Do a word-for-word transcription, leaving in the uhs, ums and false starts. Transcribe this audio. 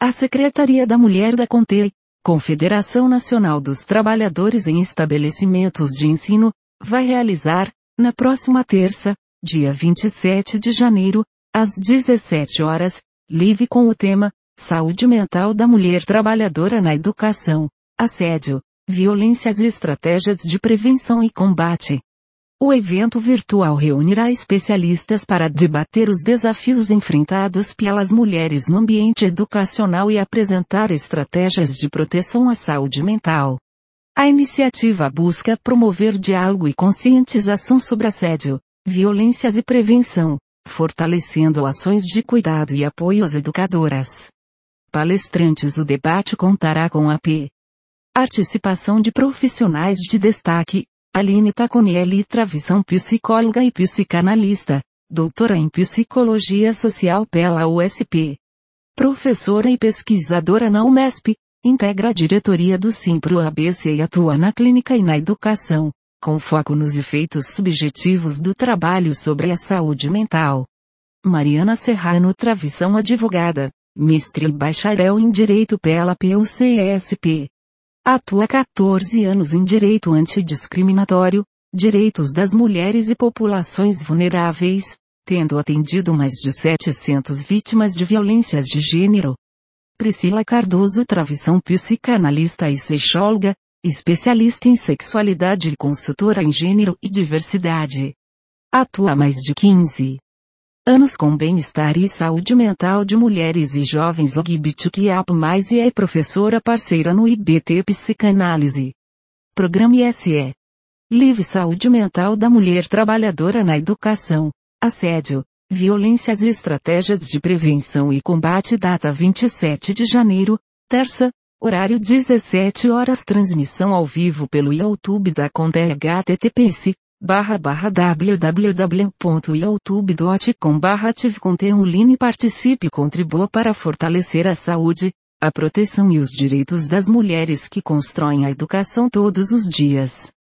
A Secretaria da Mulher da CONTE, Confederação Nacional dos Trabalhadores em Estabelecimentos de Ensino, vai realizar, na próxima terça, dia vinte e sete de janeiro, às dezessete horas, live com o tema Saúde Mental da Mulher Trabalhadora na Educação, Assédio, Violências e Estratégias de Prevenção e Combate. O evento virtual reunirá especialistas para debater os desafios enfrentados pelas mulheres no ambiente educacional e apresentar estratégias de proteção à saúde mental. A iniciativa busca promover diálogo e conscientização sobre assédio, violências e prevenção, fortalecendo ações de cuidado e apoio às educadoras. Palestrantes. O debate contará com a p. participação de profissionais de destaque: Aline Taconielli, Travição, psicóloga e psicanalista, doutora em Psicologia Social pela U S P. Professora e pesquisadora na Unesp, integra a diretoria do Simpro A B C e atua na clínica e na educação, com foco nos efeitos subjetivos do trabalho sobre a saúde mental. Mariana Serrano, Travição, advogada, mestre e bacharel em Direito pela P U C S P. Atua há quatorze anos em Direito Antidiscriminatório, Direitos das Mulheres e Populações Vulneráveis, tendo atendido mais de setecentas vítimas de violências de gênero. Priscila Cardoso, Travição, psicanalista e sexóloga, especialista em sexualidade e consultora em gênero e diversidade. Atua há mais de quinze anos com bem-estar e saúde mental de mulheres e jovens L G B T Q I A P mais, e é professora parceira no I B T Psicanálise. Programa I S E. Live Saúde Mental da Mulher Trabalhadora na Educação, Assédio, Violências e Estratégias de Prevenção e Combate. Data vinte e sete de janeiro, terça, horário dezessete horas. Transmissão ao vivo pelo YouTube da CONTE. https barra barra www ponto youtube ponto com barra ativconte online. Participe e contribua para fortalecer a saúde, a proteção e os direitos das mulheres que constroem a educação todos os dias.